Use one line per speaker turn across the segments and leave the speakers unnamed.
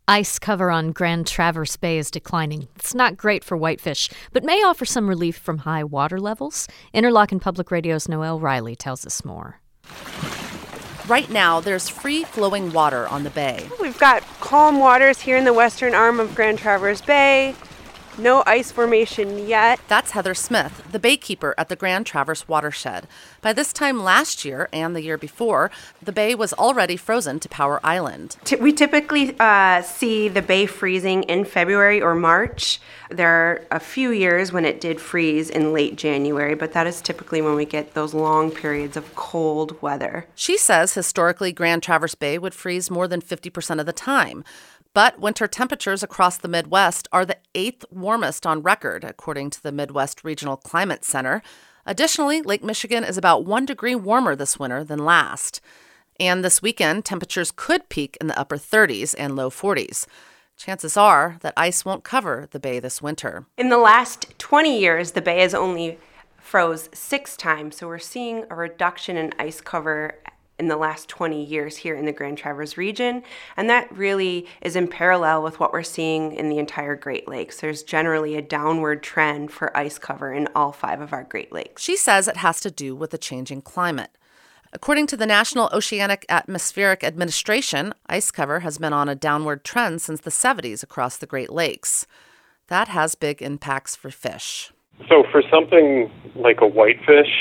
Ice cover on Grand Traverse Bay is declining. It's not great for whitefish, but may offer some relief from high water levels. Interlochen Public Radio's Noelle Riley tells us more.
Right now, there's free-flowing water on the bay.
We've got calm waters here in the western arm of Grand Traverse Bay. No ice formation yet.
That's Heather Smith, the baykeeper at the Grand Traverse watershed. By this time last year and the year before, the bay was already frozen to Power Island.
We typically see the bay freezing in February or March. There are a few years when it did freeze in late January, but that is typically when we get those long periods of cold weather.
She says historically Grand Traverse Bay would freeze more than 50% of the time. But winter temperatures across the Midwest are the 8th warmest on record, according to the Midwest Regional Climate Center. Additionally, Lake Michigan is about 1 degree warmer this winter than last. And this weekend, temperatures could peak in the upper 30s and low 40s. Chances are that ice won't cover the bay this winter.
In the last 20 years, the bay has only froze 6 times, so we're seeing a reduction in ice cover in the last 20 years here in the Grand Traverse region, and that really is in parallel with what we're seeing in the entire Great Lakes. There's generally a downward trend for ice cover in all 5 of our Great Lakes.
She says it has to do with the changing climate. According to the National Oceanic Atmospheric Administration, ice cover has been on a downward trend since the 70s across the Great Lakes. That has big impacts for fish.
So for something like a whitefish,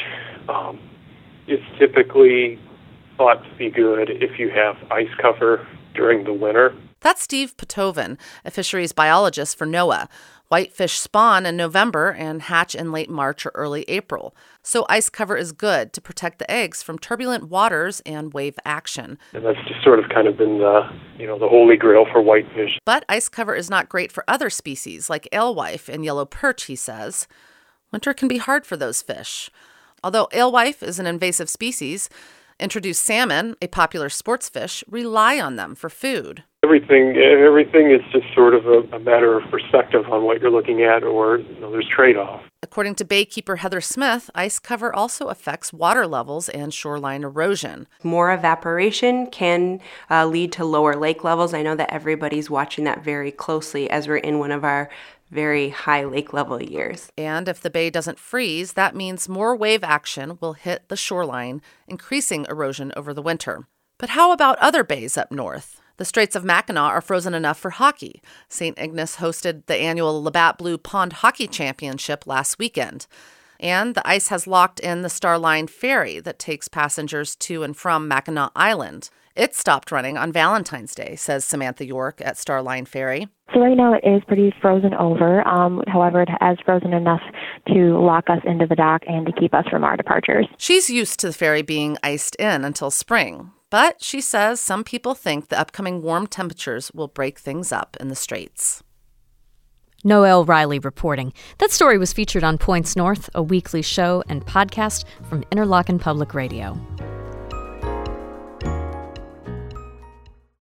it's typically thought to be good if you have ice cover during the winter.
That's Steve Potovin, a fisheries biologist for NOAA. Whitefish spawn in November and hatch in late March or early April. So ice cover is good to protect the eggs from turbulent waters and wave action.
And that's just sort of kind of been the holy grail for whitefish.
But ice cover is not great for other species like alewife and yellow perch, he says. Winter can be hard for those fish. Although alewife is an invasive species, introduced salmon, a popular sports fish, rely on them for food.
Everything is just sort of a matter of perspective on what you're looking at, or there's trade-off.
According to baykeeper Heather Smith, ice cover also affects water levels and shoreline erosion.
More evaporation can lead to lower lake levels. I know that everybody's watching that very closely as we're in one of our very high lake level years.
And if the bay doesn't freeze, that means more wave action will hit the shoreline, increasing erosion over the winter. But how about other bays up north? The Straits of Mackinac are frozen enough for hockey. St. Ignace hosted the annual Labatt Blue Pond Hockey Championship last weekend. And the ice has locked in the Starline Ferry that takes passengers to and from Mackinac Island. It stopped running on Valentine's Day, says Samantha York at Starline Ferry.
So right now it is pretty frozen over. However, it has frozen enough to lock us into the dock and to keep us from our departures.
She's used to the ferry being iced in until spring. But she says some people think the upcoming warm temperatures will break things up in the Straits.
Noelle Riley reporting. That story was featured on Points North, a weekly show and podcast from Interlochen Public Radio.